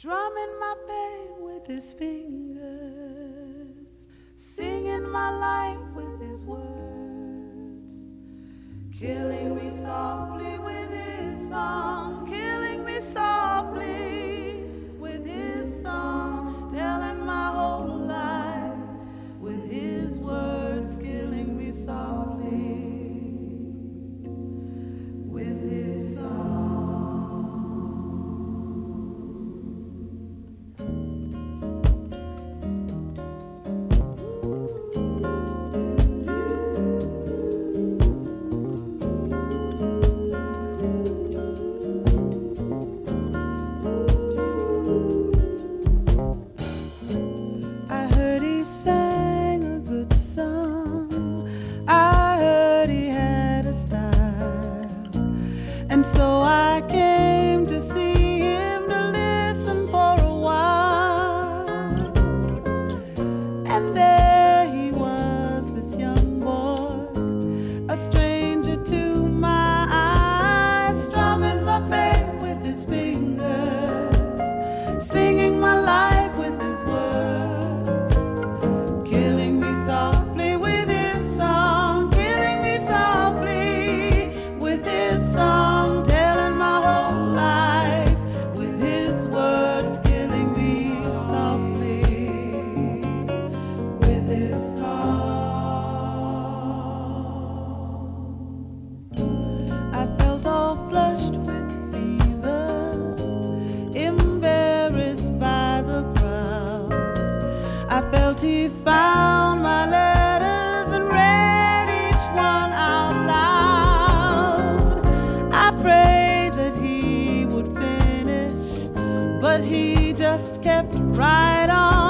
strumming my pain with his fingers, singing my life with his words, killing me softly with his song, killing me softly with his song, telling my whole life with his words, killing me softly with his song. And so I came to see him, to listen for a while. And there he was, this young boy, a stranger to my eyes, strumming my pain with his fingers, singing my life with his words, killing me softly with his song, killing me softly with his song. I felt he found my letters and read each one out loud. I prayed that he would finish, but he just kept right on.